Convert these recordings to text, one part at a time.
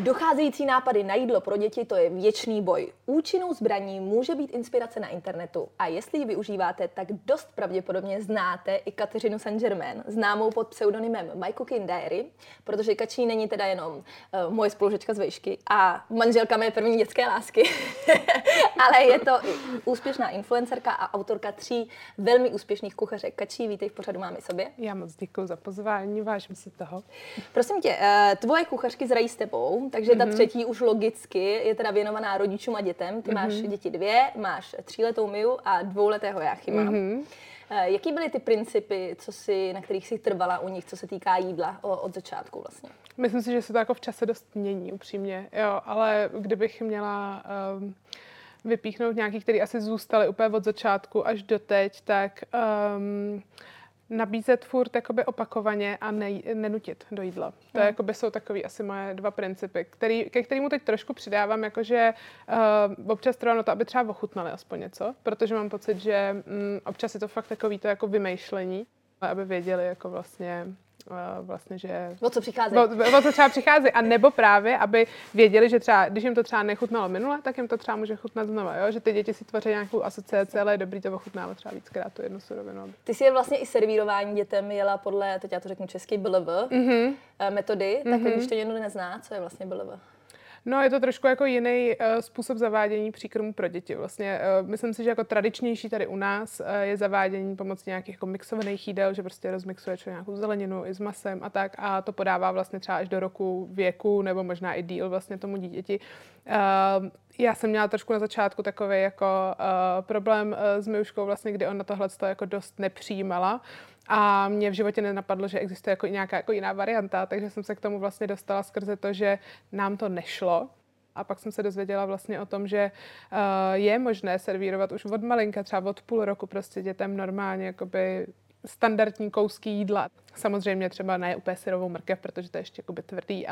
Docházející nápady na jídlo pro děti, to je věčný boj. Účinnou zbraní může být inspirace na internetu a jestli ji využíváte, tak dost pravděpodobně znáte i Kateřinu Saint-Germain, známou pod pseudonymem My Cooking Diary, protože Kačí není teda jenom moje spolužečka z vejšky a manželka mé první dětské lásky, ale je to i úspěšná influencerka a autorka 3 velmi úspěšných kuchařek. Kačí, vítej v pořadu Máme sobě. Já moc děkuji za pozvání, vážím si toho. Prosím tě, tvoje kuchařky zrají s tebou, takže ta třetí už logicky je teda věnovaná rodičům a dětem. Ty máš děti 2, máš 3letou Miu a 2letého Jáchyma. Jaký byly ty principy, na kterých jsi trvala u nich, co se týká jídla od začátku vlastně? Myslím si, že se to jako v čase dost mění, upřímně, jo, ale kdybych měla vypíchnout nějaký, který asi zůstaly úplně od začátku až do teď, tak nabízet furt jakoby opakovaně a nenutit do jídla. To jakoby jsou takový asi moje 2 principy, ke kterému teď trošku přidávám, jakože občas trvá na to, aby třeba ochutnali aspoň něco, protože mám pocit, že občas je to fakt takový to jako vymýšlení, aby věděli jako vlastně, že... O co přicházejí. O co třeba přicházejí. A nebo právě, aby věděli, že třeba, když jim to třeba nechutnalo minule, tak jim to třeba může chutnat znova, jo? Že ty děti si tvoří nějakou asociaci, ale je dobrý to ochutnávat třeba víckrát tu jednu surovinu. Ty si je vlastně i servírování dětem jela podle, teď já to řeknu česky, BLV metody, tak když to někdo nezná, co je vlastně BLV? No, je to trošku jako jiný způsob zavádění příkrmů pro děti. Vlastně myslím si, že jako tradičnější tady u nás je zavádění pomocí nějakých jako mixovaných jídel, že prostě rozmixuje nějakou zeleninu i s masem a tak a to podává vlastně třeba až do roku věku nebo možná i díl vlastně tomu dítěti. Já jsem měla trošku na začátku takový jako problém s Miuškou vlastně, kdy on na tohle jako dost nepřijímala. A mě v životě nenapadlo, že existuje jako nějaká jako jiná varianta, takže jsem se k tomu vlastně dostala skrze to, že nám to nešlo. A pak jsem se dozvěděla vlastně o tom, že je možné servírovat už od malinka, třeba od půl roku prostě dětem normálně jakoby standardní kousky jídla. Samozřejmě třeba ne úplně syrovou mrkev, protože to je ještě jakoby tvrdý,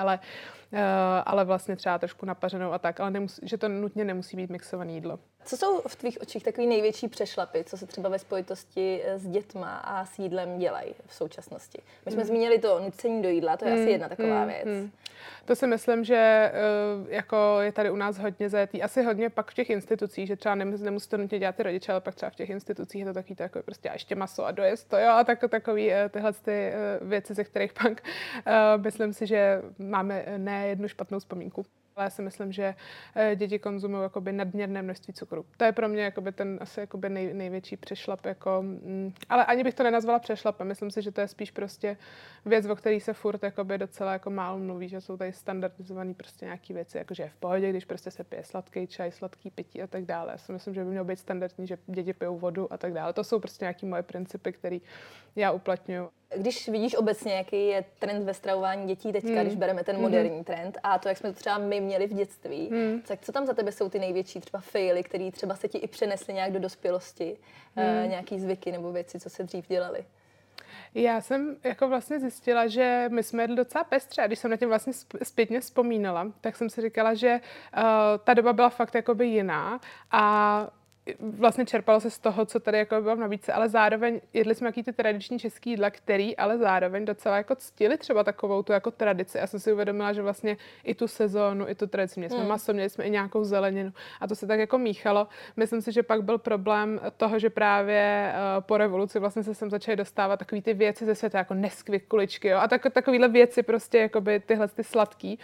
ale vlastně třeba trošku napařenou a tak, ale že to nutně nemusí být mixované jídlo. Co jsou v tvých očích takový největší přešlapy, co se třeba ve spojitosti s dětma a s jídlem dělají v současnosti? My jsme zmínili to nucení do jídla, to je asi jedna taková věc. To si myslím, že jako je tady u nás hodně zajetý. Asi hodně pak v těch institucích, že třeba nemusí to nutně dělat ty rodiče, ale pak třeba v těch institucích je to takový to jako prostě a ještě maso a dojezd to, jo, a takový tyhle ty věci, ze kterých pak myslím si, že máme ne jednu špatnou vzpomínku. Ale já si myslím, že děti konzumují jakoby nadměrné množství cukru. To je pro mě jakoby ten asi jakoby největší přešlap. Jako, ale ani bych to nenazvala přešlapem. Myslím si, že to je spíš prostě věc, o který se furt jakoby docela jako málo mluví, že jsou tady standardizované prostě nějaké věci, jakože je v pohodě, když prostě se pije sladký čaj, sladký pití a tak dále. Já si myslím, že by mělo být standardní, že děti pijou vodu a tak dále. To jsou prostě nějaké moje principy, které já uplatňuji. Když vidíš obecně, jaký je trend ve stravování dětí teďka, když bereme ten moderní trend a to, jak jsme to třeba my měli v dětství, tak co tam za tebe jsou ty největší třeba faily, které třeba se ti i přenesly nějak do dospělosti, nějaký zvyky nebo věci, co se dřív dělaly? Já jsem jako vlastně zjistila, že my jsme jedli docela pestře a když jsem na tím vlastně zpětně vzpomínala, tak jsem si říkala, že ta doba byla fakt jakoby jiná a vlastně čerpalo se z toho, co tady jako bylo v nabídce, ale zároveň jedli jsme jaký ty tradiční český jídla, který ale zároveň docela jako ctili třeba takovou tu jako tradici. Já jsem si uvědomila, že vlastně i tu sezónu, i tu tradici, měli jsme maso, měli jsme i nějakou zeleninu a to se tak jako míchalo. Myslím si, že pak byl problém toho, že právě po revoluci vlastně se sem začaly dostávat takový ty věci ze světa, jako Nesquik, kuličky, jo, a takovýhle věci prostě jakoby tyhle ty sladký.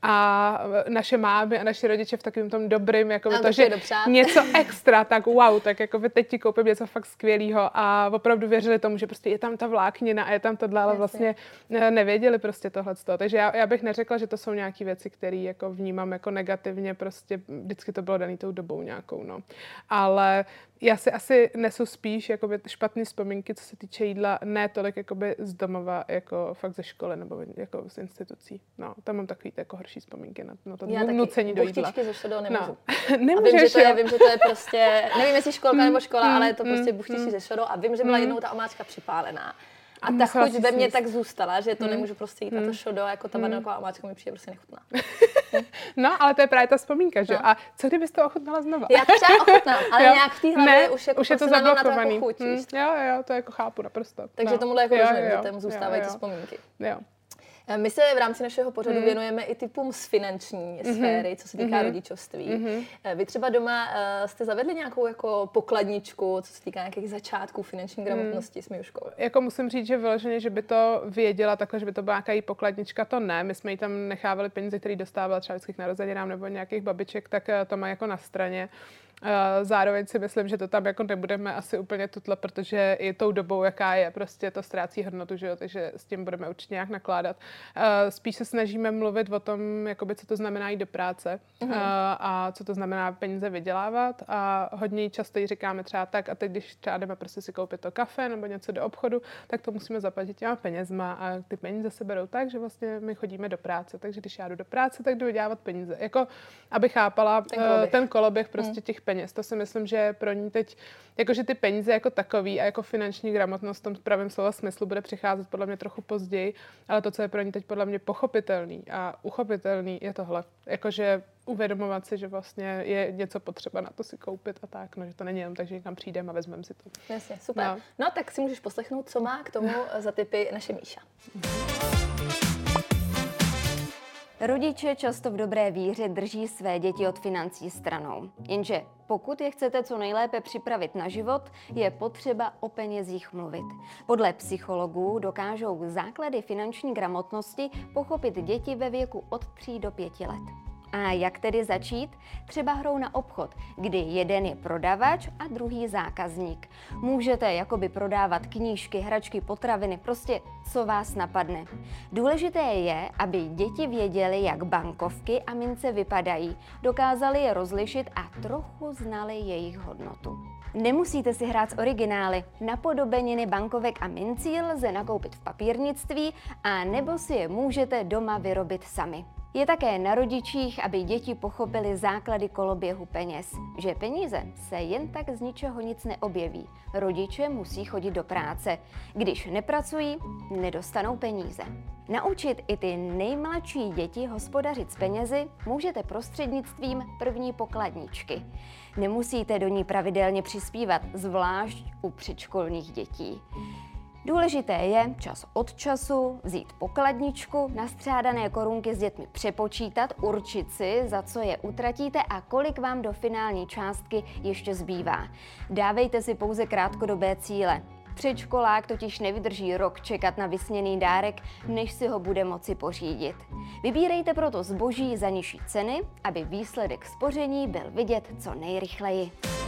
A naše mámy a naši rodiče v takovém tom dobrým, jako to, že něco extra, tak wow, tak jako teď ti koupím něco fakt skvělýho a opravdu věřili tomu, že prostě je tam ta vláknina a je tam tohle, ale vlastně nevěděli prostě tohleto. Takže já bych neřekla, že to jsou nějaké věci, které jako vnímám jako negativně, prostě vždycky to bylo daný tou dobou nějakou, no. Ale já si asi nesu spíš jakoby špatné vzpomínky, co se týče jídla, ne tolik jakoby z domova, jako fakt ze školy nebo jako z institucí. No, tam mám takový jako horší vzpomínky na to nucení do jídla. Buchtičky ze šodou nemůžu. No. Nemůžeš, vím, že to je prostě, nevím, jestli školka nebo škola, ale je to prostě buchtičky ze šodou a vím, že byla jednou ta omáčka připálená. A ta chuť ve mně tak zůstala, že to nemůžu prostě jít. A to šodo, jako ta vanilková omáčka mi přijde prostě nechutná. No, ale to je právě ta vzpomínka, že? No. A co kdybys to ochutnala znova? Já to třeba ochutnám, ale nějak v té hlavě už je to zablokovaný. Na to jako chuť, Jo, to jako chápu naprosto. Takže tomuhle jako rozumím, že tam zůstávají ty vzpomínky. Jo. My se v rámci našeho pořadu věnujeme i typům z finanční sféry, co se týká rodičovství. Vy třeba doma jste zavedli nějakou jako pokladničku, co se týká nějakých začátků finanční gramotnosti s Mijuškou? Jako musím říct, že vyloženě, že by to věděla takhle, že by to byla nějaká jí pokladnička, to ne. My jsme jí tam nechávali peníze, které dostávala třeba vždycky k narozeninám nebo nějakých babiček, tak to má jako na straně. Zároveň si myslím, že to tam jako nebudeme asi úplně tutle, protože i tou dobou, jaká je, prostě to ztrácí hodnotu, že jo, takže s tím budeme určitě nějak nakládat. Spíš se snažíme mluvit o tom, jakoby, co to znamená jít do práce a co to znamená peníze vydělávat a hodně často jí říkáme třeba tak a teď, když třeba jdeme prostě si koupit to kafe nebo něco do obchodu, tak to musíme zaplatit těma penězma a ty peníze se berou tak, že vlastně my chodíme do práce, takže když já jdu do práce, tak jdu vydělávat peníze. Jako, aby chápala ten koloběh prostě těch peněz. To si myslím, že pro ní teď, jakože ty peníze jako takový a jako finanční gramotnost v tom pravém slova smyslu bude přicházet podle mě trochu později, ale to, co je pro ní teď podle mě pochopitelný a uchopitelný, je tohle. Jakože uvědomovat si, že vlastně je něco potřeba na to si koupit a tak, no, že to není jenom tak, že někam přijdeme a vezmeme si to. Jasně, super. No tak si můžeš poslechnout, co má k tomu za tipy naše Míša. Rodiče často v dobré víře drží své děti od financí stranou. Jenže pokud je chcete co nejlépe připravit na život, je potřeba o penězích mluvit. Podle psychologů dokážou základy finanční gramotnosti pochopit děti ve věku od 3 do 5 let. A jak tedy začít? Třeba hrou na obchod, kdy jeden je prodavač a druhý zákazník. Můžete jakoby prodávat knížky, hračky, potraviny, prostě co vás napadne. Důležité je, aby děti věděly, jak bankovky a mince vypadají, dokázali je rozlišit a trochu znali jejich hodnotu. Nemusíte si hrát s originály. Napodobeniny bankovek a mincí lze nakoupit v papírnictví a nebo si je můžete doma vyrobit sami. Je také na rodičích, aby děti pochopily základy koloběhu peněz, že peníze se jen tak z ničeho nic neobjeví. Rodiče musí chodit do práce. Když nepracují, nedostanou peníze. Naučit i ty nejmladší děti hospodařit s penězi můžete prostřednictvím první pokladničky. Nemusíte do ní pravidelně přispívat, zvlášť u předškolních dětí. Důležité je čas od času vzít pokladničku, nastřádané korunky s dětmi přepočítat, určit si, za co je utratíte a kolik vám do finální částky ještě zbývá. Dávejte si pouze krátkodobé cíle. Předškolák totiž nevydrží rok čekat na vysněný dárek, než si ho bude moci pořídit. Vybírejte proto zboží za nižší ceny, aby výsledek spoření byl vidět co nejrychleji.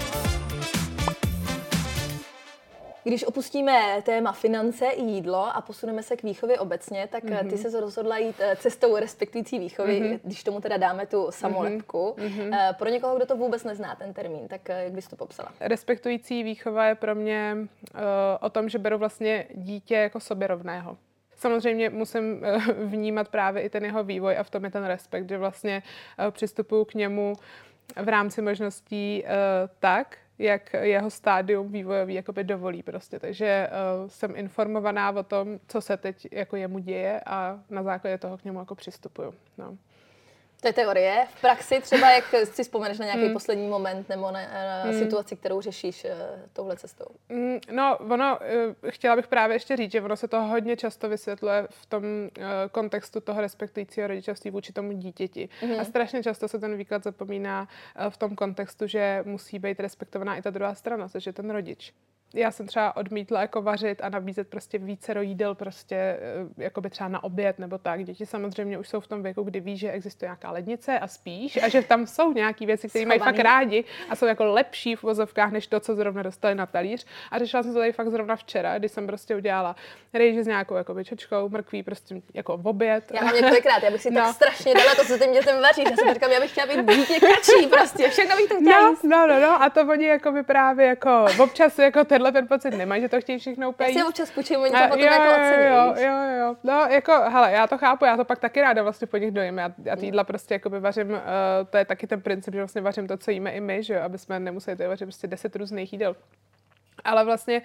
Když opustíme téma finance i jídlo a posuneme se k výchově obecně, tak ty se rozhodla jít cestou respektující výchovy, když tomu teda dáme tu samolepku. Pro někoho, kdo to vůbec nezná, ten termín, tak jak bys to popsala? Respektující výchova je pro mě o tom, že beru vlastně dítě jako sobě rovného. Samozřejmě musím vnímat právě i ten jeho vývoj a v tom je ten respekt, že vlastně přistupuju k němu v rámci možností tak, jak jeho stádium vývojový jakoby dovolí prostě. Takže jsem informovaná o tom, co se teď jako jemu děje a na základě toho k němu jako přistupuju. No. To je teorie. V praxi třeba, jak si vzpomeneš na nějaký poslední moment nebo na situaci, kterou řešíš touhle cestou? No, chtěla bych právě ještě říct, že ono se to hodně často vysvětluje v tom kontextu toho respektujícího rodičovství vůči tomu dítěti. A strašně často se ten výklad zapomíná v tom kontextu, že musí být respektovaná i ta druhá strana, což je ten rodič. Já jsem třeba odmítla jako vařit a nabízet prostě vícero jídel prostě jakoby třeba na oběd nebo tak. Děti samozřejmě už jsou v tom věku, kdy ví, že existuje nějaká lednice a spíš a že tam jsou nějaký věci, které mají fakt rádi a jsou jako lepší v uvozovkách než to, co zrovna dostali na talíř. A řešila jsem to tady fakt zrovna včera, kdy jsem prostě udělala rejži s nějakou jakoby čočkou, mrkví, prostě jako v oběd. Já mám několikrát, já bych si tak strašně dala to, co těm dětem vaříš. Já si říkám, já bych chtěla být dítě kačí prostě, všechno bych to chtěla jíst. No, a to oni jakoby právě jako občas jako ten pocit nemají, že to chtějí všechno úplně jíst. Já si občas půjčím, oni to potom jako ocení. Jo. No, jako, hele, já to chápu, já to pak taky ráda vlastně po nich dojím. Já ty jídla prostě jakoby vařím, to je taky ten princip, že vlastně vařím to, co jíme i my, že jo, aby jsme nemuseli tady vařit prostě 10 různých jídel. Ale vlastně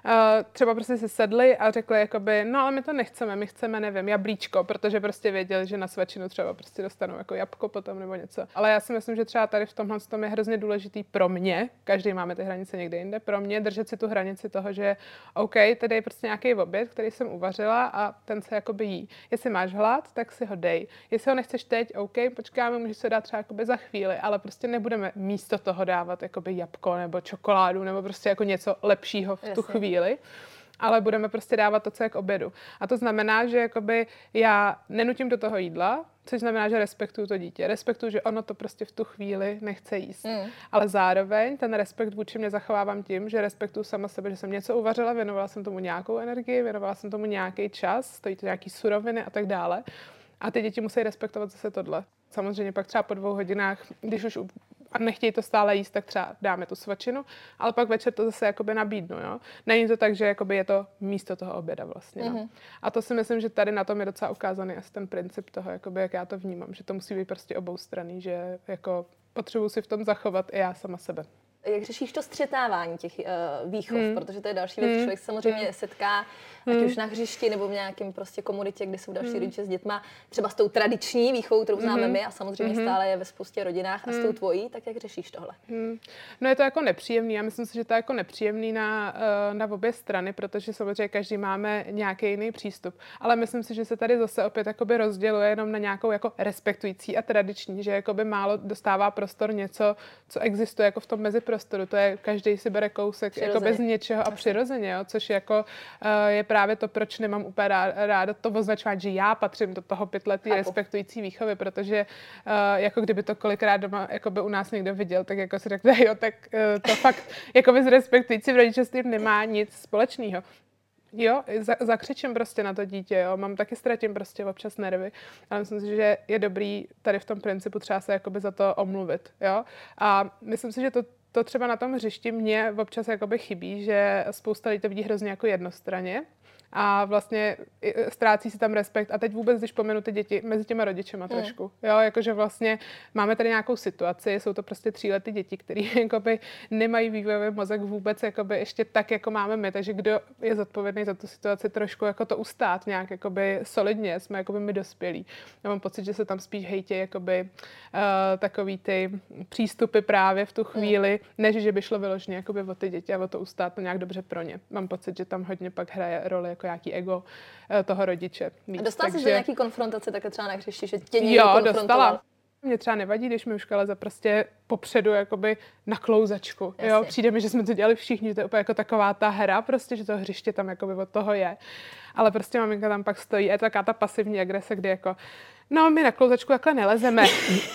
třeba prostě si sedli a řekli jakoby, no ale my to nechceme, my chceme, nevím, jablíčko, protože prostě věděli, že na svačinu třeba prostě dostanou jako jabko potom nebo něco. Ale já si myslím, že třeba tady v tomhle tom je hrozně důležitý pro mě, každý máme ty hranice někde jinde, pro mě držet si tu hranici toho, že OK, tady je prostě nějaký oběd, který jsem uvařila a ten se jakoby jí. Jestli máš hlad, tak si ho dej. Jestli ho nechceš teď, OK, počkáme, můžeš se dát třeba jakoby za chvíli, ale prostě nebudeme místo toho dávat jakoby jabko nebo čokoládu nebo prostě jako něco lepšího v tu chvíli, ale budeme prostě dávat to, co je k obědu. A to znamená, že jakoby já nenutím do toho jídla, což znamená, že respektuju to dítě. Respektuju, že ono to prostě v tu chvíli nechce jíst. Ale zároveň ten respekt vůči mě zachovávám tím, že respektuju sama sebe, že jsem něco uvařila, věnovala jsem tomu nějakou energii, věnovala jsem tomu nějaký čas, stojí to nějaký suroviny a tak dále. A ty děti musí respektovat zase tohle. Samozřejmě pak třeba po 2 hodinách, když už a nechtějí to stále jíst, tak třeba dáme tu svačinu, ale pak večer to zase jakoby nabídnu, jo. Není to tak, že jakoby je to místo toho oběda vlastně, no. A to si myslím, že tady na tom je docela ukázaný asi ten princip toho, jakoby, jak já to vnímám, že to musí být prostě oboustranný, že jako potřebuji si v tom zachovat i já sama sebe. Jak řešíš to střetávání těch výchov, protože to je další věc, člověk samozřejmě setká, ať už na hřišti nebo v nějakém prostě komunitě, kde jsou další rodiče s dětma, třeba s tou tradiční výchovou, kterou známe my a samozřejmě stále je ve spoustě rodinách a s tou tvojí, tak jak řešíš tohle? No je to jako nepříjemný, já myslím si, že to je jako nepříjemný na obě strany, protože samozřejmě každý máme nějaký jiný přístup, ale myslím si, že se tady zase opět jakoby rozděluje jenom na nějakou jako respektující a tradiční, že jakoby málo dostává prostor něco, co existuje jako v tom meziprostoru, to je každý si bere kousek jako bez něčeho a přirozeně, jo, což jako je právě to, proč nemám úplně ráda to označovat, že já patřím do toho pytletý respektující výchovy, protože jako kdyby to kolikrát doma jakoby u nás někdo viděl, tak jako si řekne, jo, tak to fakt jakoby s respektujícím rodičovstvím nemá nic společného. Jo, zakřičím prostě na to dítě, jo, taky ztratím prostě občas nervy, ale myslím si, že je dobrý tady v tom principu třeba se jakoby za to omluvit, jo, a myslím si, že to třeba na tom hřišti mě občas jakoby chybí, že spousta lidí to vidí hrozně jako jednostranně a vlastně ztrácí si tam respekt. A teď vůbec, když pomenu ty děti mezi těma rodičema trošku, jo, jakože vlastně máme tady nějakou situaci, jsou to prostě 3letý děti, který jakoby nemají vývojový mozek vůbec jakoby ještě tak, jako máme my, takže kdo je zodpovědný za tu situaci trošku jako to ustát nějak jakoby solidně, jsme jakoby my dospělí. Já mám pocit, že se tam spíš hejtí jakoby takový ty přístupy právě v tu chvíli, než že by šlo vyloženě jakoby o ty děti a o to ustát to nějak dobře pro ně. Mám pocit, že tam hodně pak hraje roli jako nějaký ego toho rodiče. A dostala jsi do nějaký konfrontace, tak třeba na hřišti, že tě někdo konfrontoval? Dostala. Mě třeba nevadí, když Miuška leze prostě popředu jakoby na klouzačku. Jo? Přijde mi, že jsme to dělali všichni, že to je úplně jako taková ta hra, prostě, že to hřiště tam jakoby od toho je. Ale prostě maminka tam pak stojí, je to taková ta pasivní agrese, kdy jako, no my na klouzačku takhle nelezeme.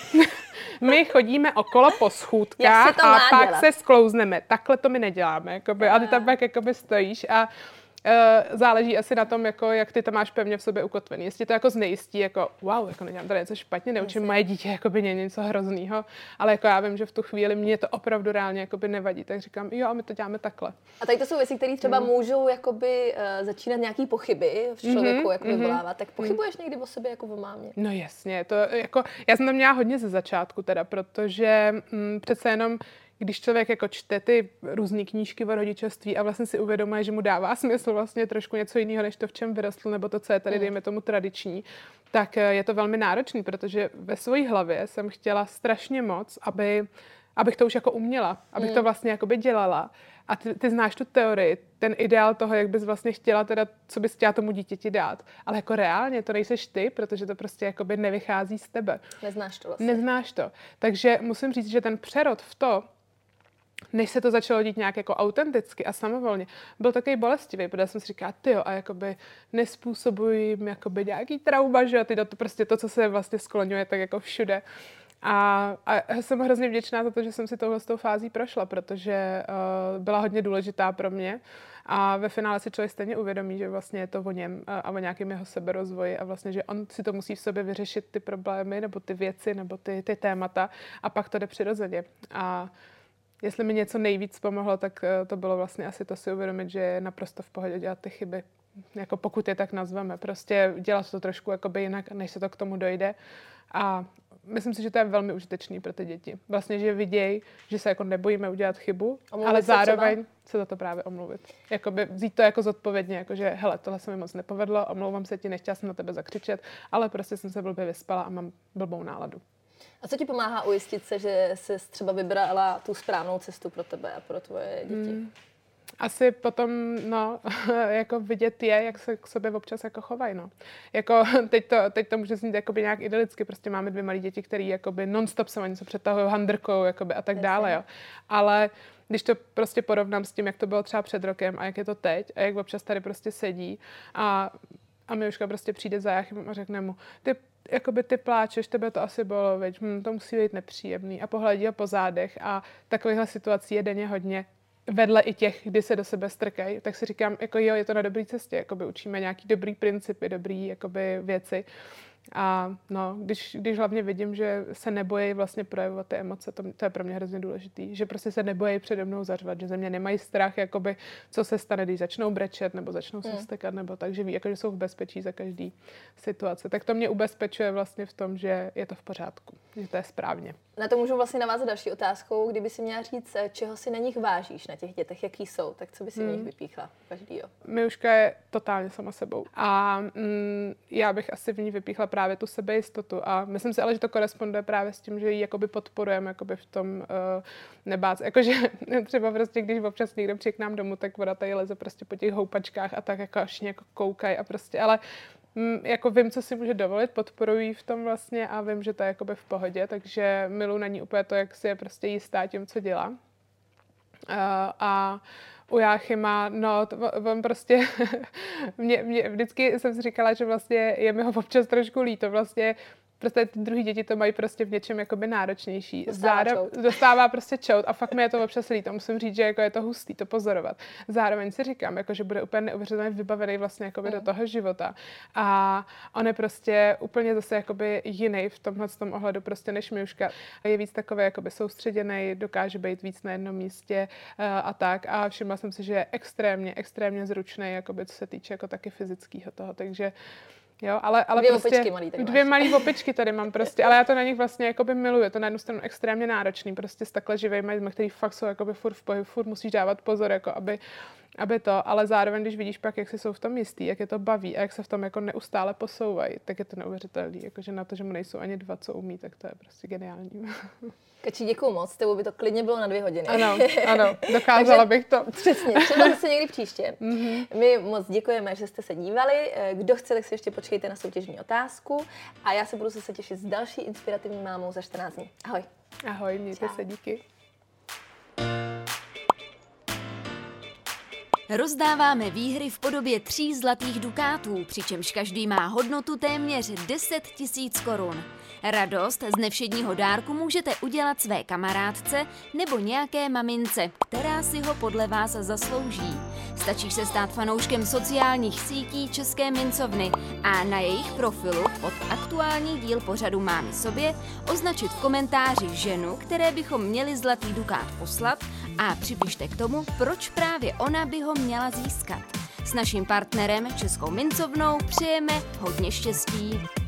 My chodíme okolo po schůdkách a pak dělat? Se sklouzneme. Takhle to my neděláme. Jakoby, a ty tam pak jakoby stojíš a záleží asi na tom, jako, jak ty to máš pevně v sobě ukotvený. Jestli to jako znejistí, jako wow, jako nedělám tady něco špatně, neučím moje dítě jakoby něco hroznýho, ale jako já vím, že v tu chvíli mě to opravdu reálně jakoby nevadí, tak říkám, jo, a my to děláme takhle. A tady to jsou věci, které třeba můžou jakoby začínat nějaký pochyby v člověku jako vyvolávat. Tak pochybuješ někdy o sobě jako o mámě? No jasně, to jako já jsem to měla hodně ze začátku teda, protože přece jenom když člověk jako čte ty různé knížky o rodičovství a vlastně si uvědomuje, že mu dává smysl vlastně trošku něco jiného, než to, v čem vyrostl, nebo to, co je tady, dejme tomu, tradiční, tak je to velmi náročný, protože ve své hlavě jsem chtěla strašně moc, abych to už jako uměla, abych to vlastně jakoby dělala. A ty znáš tu teorii, ten ideál toho, jak bys vlastně chtěla teda, co bys chtěla tomu dítěti dát. Ale jako reálně to nejseš ty, protože to prostě jakoby nevychází z tebe. Neznáš to vlastně. Neznáš to. Takže musím říct, že ten přerod v to, než se to začalo dít nějak jako autenticky a samovolně, byl takový bolestivý, protože jsem si říkala, tyjo, a jakoby nespůsobují jim jakoby nějaký trauma, že ty to prostě to, co se vlastně skloňuje, tak jako všude. A jsem hrozně vděčná za to, že jsem si touhle s tou fází prošla, protože byla hodně důležitá pro mě a ve finále si člověk stejně uvědomí, že vlastně je to o něm a o nějakém jeho seberozvoji a vlastně, že on si to musí v sobě vyřešit ty problémy nebo ty věci nebo ty témata a pak to jde přirozeně. A jestli mi něco nejvíc pomohlo, tak to bylo vlastně asi to si uvědomit, že je naprosto v pohodě dělat ty chyby. Jako pokud je tak nazveme. Prostě dělat to trošku jakoby jinak, než se to k tomu dojde. A myslím si, že to je velmi užitečný pro ty děti. Vlastně, že vidějí, že se jako nebojíme udělat chybu, ale zároveň se za to právě omluvit. Jakoby vzít to jako zodpovědně, jako že hele, tohle se mi moc nepovedlo, omlouvám se ti, nechtěla jsem na tebe zakřičet, ale prostě jsem se blbě vyspala a mám blbou náladu. A co ti pomáhá ujistit se, že jsi třeba vybrala tu správnou cestu pro tebe a pro tvoje děti? Asi potom, no, jako vidět je, jak se k sobě občas jako chovají, no. Jako teď to může znít jakoby nějak idylicky, prostě máme 2 malé děti, které jakoby non-stop se o něco přetahují handrkou, jakoby a tak dále, jo. Ale když to prostě porovnám s tím, jak to bylo třeba před rokem a jak je to teď a jak občas tady prostě sedí a Miluška prostě přijde za Jáchymem a řekne mu, ty pláčeš, tebe to asi bylo, veď, to musí být nepříjemný a pohledí ho po zádech a takovýchhle situací je denně hodně. Vedle i těch, kdy se do sebe strkají, tak si říkám, jako jo, je to na dobré cestě, jakoby učíme nějaký dobrý principy, dobrý jakoby věci. A no, když hlavně vidím, že se nebojí vlastně projevovat ty emoce, to je pro mě hrozně důležitý, že prostě se nebojí přede mnou zařvat, že ze mě nemají strach, jakoby, co se stane, když začnou brečet nebo začnou se stekat, nebo tak, že ví, jako, že jsou v bezpečí za každý situace. Tak to mě ubezpečuje vlastně v tom, že je to v pořádku, že to je správně. Na to můžu vlastně navázat další otázkou, kdyby si měla říct, čeho si na nich vážíš, na těch dětech, jaký jsou, tak co by si v nich vypíchla každýho? Miluška je totálně sama sebou a já bych asi v ní vypíchla právě tu sebejistotu a myslím si ale, že to koresponduje právě s tím, že ji jakoby podporujeme jakoby v tom nebát se. Jakože třeba prostě, když občas někdo přijde k nám domů, tak voda tady leze prostě po těch houpačkách a tak jako až nějak koukají a prostě, ale jako vím, co si může dovolit, podporuji v tom vlastně a vím, že to je jakoby v pohodě, takže miluji na ní úplně to, jak si je prostě jistá tím, co dělá. A u Jáchyma, no, on prostě, mě vždycky jsem si říkala, že vlastně je mi ho občas trošku líto, vlastně prostě ty druhý děti to mají prostě v něčem jakoby náročnější. Dostává prostě čout a fakt mi je to občas líto. Musím říct, že jako je to hustý to pozorovat. Zároveň si říkám, jako, že bude úplně neuvěřitelně vybavený vlastně jakoby do toho života. A on je prostě úplně zase jakoby jiný v tomhle tom ohledu prostě než Miluška. Je víc takový jakoby soustředěný, dokáže být víc na jednom místě a tak. A všimla jsem si, že je extrémně zručný, jakoby, co se týče jako taky fyzického toho. Takže jo, ale dvě prostě opičky malý, tak 2 malý opičky tady mám prostě, ale já to na nich vlastně jakoby miluju. Je to na jednu stranu extrémně náročný, prostě s takhle živejma, který fakt jsou jakoby furt v pohybu, furt musíš dávat pozor, jako aby to, ale zároveň, když vidíš pak, jak si jsou v tom jistý, jak je to baví a jak se v tom jako neustále posouvají, tak je to neuvěřitelný. Jakože na to, že mu nejsou ani 2, co umí, tak to je prostě geniální. Kači, děkuju moc, s tebou by to klidně bylo na 2 hodiny. Ano, dokázala bych to. Přesně, třeba zase někdy příště. My moc děkujeme, že jste se dívali. Kdo chce, tak si ještě počkejte na soutěžní otázku a já se budu zase těšit s další inspirativní mámou za 14 dní. Ahoj. Ahoj, mějte se, díky. Rozdáváme výhry v podobě 3 zlatých dukátů, přičemž každý má hodnotu téměř 10 000 korun. Radost z nevšedního dárku můžete udělat své kamarádce nebo nějaké mamince, která si ho podle vás zaslouží. Stačí se stát fanouškem sociálních sítí České mincovny a na jejich profilu pod aktuální díl pořadu Mámy sobě označit v komentáři ženu, které bychom měli zlatý dukát poslat a připište k tomu, proč právě ona by ho měla získat. S naším partnerem Českou mincovnou přejeme hodně štěstí.